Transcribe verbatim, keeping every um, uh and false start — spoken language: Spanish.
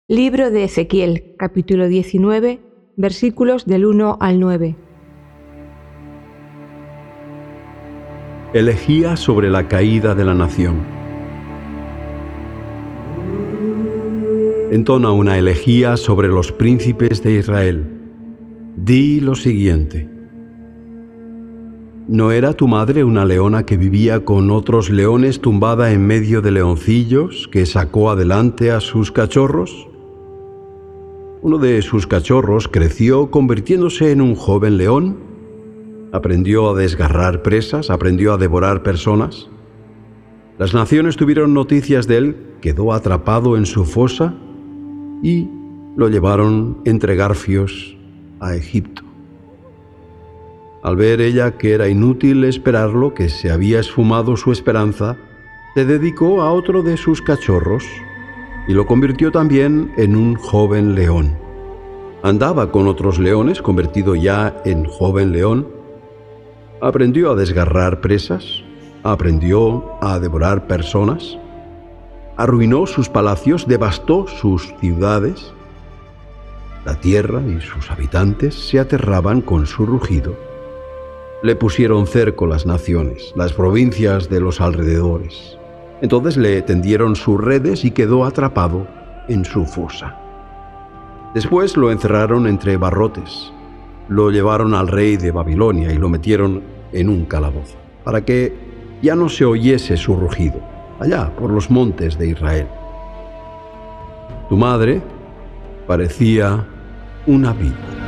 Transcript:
Libro de Ezequiel, capítulo diecinueve, versículos del uno al nueve. Elegía sobre la caída de la nación. Entona una elegía sobre los príncipes de Israel. Di lo siguiente: ¿no era tu madre una leona que vivía con otros leones tumbada en medio de leoncillos, que sacó adelante a sus cachorros? Uno de sus cachorros creció convirtiéndose en un joven león. Aprendió a desgarrar presas, aprendió a devorar personas. Las naciones tuvieron noticias de él, quedó atrapado en su fosa y lo llevaron entre garfios a Egipto. Al ver ella que era inútil esperarlo, que se había esfumado su esperanza, se dedicó a otro de sus cachorros y lo convirtió también en un joven león. Andaba con otros leones, convertido ya en joven león. Aprendió a desgarrar presas, aprendió a devorar personas, arruinó sus palacios, devastó sus ciudades. La tierra y sus habitantes se aterraban con su rugido. Le pusieron cerco las naciones, las provincias de los alrededores. Entonces le tendieron sus redes y quedó atrapado en su fosa. Después lo encerraron entre barrotes. Lo llevaron al rey de Babilonia y lo metieron en un calabozo, para que ya no se oyese su rugido, allá por los montes de Israel. Tu madre parecía una víbora.